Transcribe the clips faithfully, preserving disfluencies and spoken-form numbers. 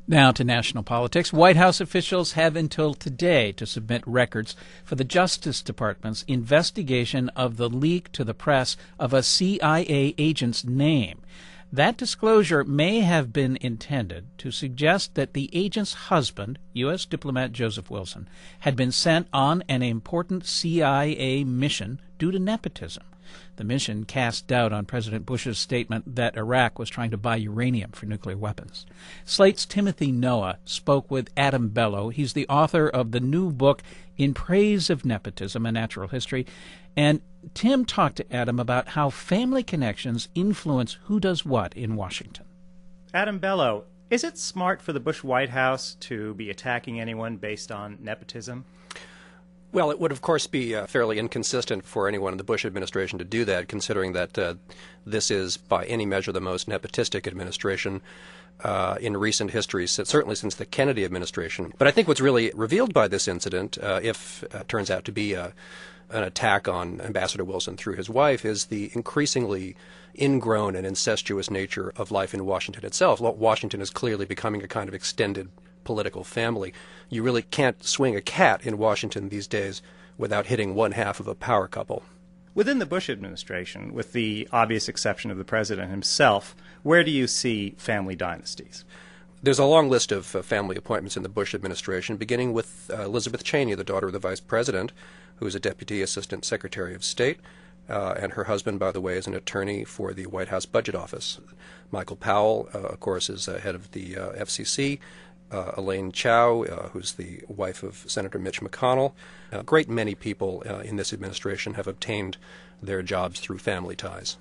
Now to national politics. White House officials have until today to submit records for the Justice Department's investigation of the leak to the press of a C I A agent's name. That disclosure may have been intended to suggest that the agent's husband, U S diplomat Joseph Wilson, had been sent on an important C I A mission due to nepotism. The mission cast doubt on President Bush's statement that Iraq was trying to buy uranium for nuclear weapons. Slate's Timothy Noah spoke with Adam Bellow. He's the author of the new book, In Praise of Nepotism, A Natural History. And Tim talked to Adam about how family connections influence who does what in Washington. Adam Bellow, is it smart for the Bush White House to be attacking anyone based on nepotism? Well, it would, of course, be uh, fairly inconsistent for anyone in the Bush administration to do that, considering that uh, this is, by any measure, the most nepotistic administration uh, in recent history, certainly since the Kennedy administration. But I think what's really revealed by this incident, uh, if it uh, turns out to be a, an attack on Ambassador Wilson through his wife, is the increasingly ingrown and incestuous nature of life in Washington itself. Washington is clearly becoming a kind of extended political family. You really can't swing a cat in Washington these days without hitting one half of a power couple. Within the Bush administration, with the obvious exception of the president himself, where do you see family dynasties? There's a long list of uh, family appointments in the Bush administration, beginning with uh, Elizabeth Cheney, the daughter of the vice president, who is a deputy assistant secretary of state, uh, and her husband, by the way, is an attorney for the White House Budget Office. Michael Powell, uh, of course, is uh, head of the uh, F C C. Uh, Elaine Chao, uh, who's the wife of Senator Mitch McConnell. A great many people uh, in this administration have obtained their jobs through family ties.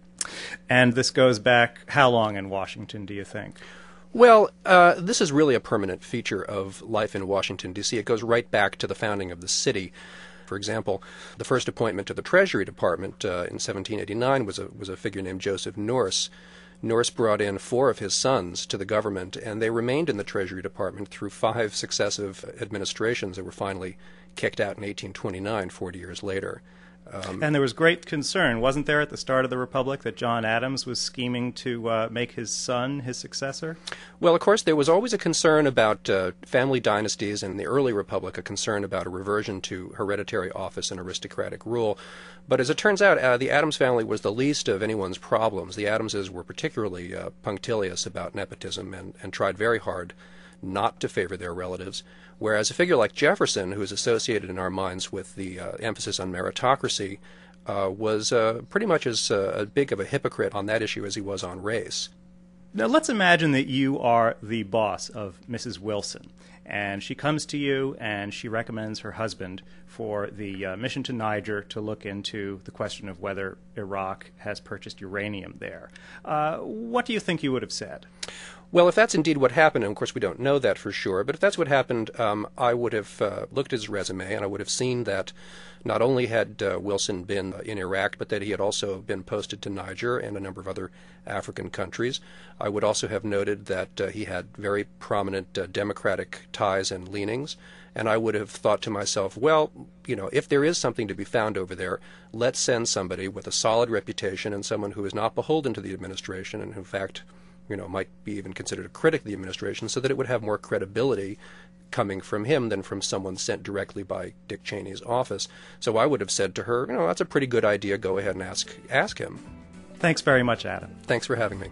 And this goes back how long in Washington, do you think? Well, uh, this is really a permanent feature of life in Washington, D C It goes right back to the founding of the city. For example, the first appointment to the Treasury Department uh, in seventeen eighty-nine was a, was a figure named Joseph Nourse. Nourse brought in four of his sons to the government, and they remained in the Treasury Department through five successive administrations that were finally kicked out in eighteen twenty-nine, forty years later. Um, and there was great concern, wasn't there, at the start of the Republic, that John Adams was scheming to uh, make his son his successor? Well, of course, there was always a concern about uh, family dynasties, and in the early Republic, a concern about a reversion to hereditary office and aristocratic rule. But as it turns out, uh, the Adams family was the least of anyone's problems. The Adamses were particularly uh, punctilious about nepotism and, and tried very hard not to favor their relatives, whereas a figure like Jefferson, who is associated in our minds with the uh, emphasis on meritocracy, uh, was uh, pretty much as uh, big of a hypocrite on that issue as he was on race. Now let's imagine that you are the boss of Missus Wilson, and she comes to you and she recommends her husband for the uh, mission to Niger to look into the question of whether Iraq has purchased uranium there. Uh, what do you think you would have said? Well, if that's indeed what happened, and of course we don't know that for sure, but if that's what happened, um, I would have uh, looked at his resume and I would have seen that not only had uh, Wilson been in Iraq, but that he had also been posted to Niger and a number of other African countries. I would also have noted that uh, he had very prominent uh, democratic ties and leanings, and I would have thought to myself, well, you know, if there is something to be found over there, let's send somebody with a solid reputation and someone who is not beholden to the administration and, in fact, you know, might be even considered a critic of the administration, so that it would have more credibility coming from him than from someone sent directly by Dick Cheney's office. So I would have said to her, you know, that's a pretty good idea. Go ahead and ask ask him. Thanks very much, Adam. Thanks for having me.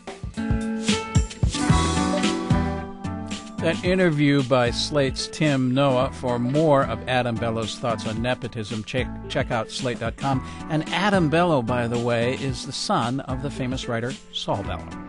That interview by Slate's Tim Noah. For more of Adam Bellow's thoughts on nepotism, check, check out slate dot com. And Adam Bellow, by the way, is the son of the famous writer Saul Bellow.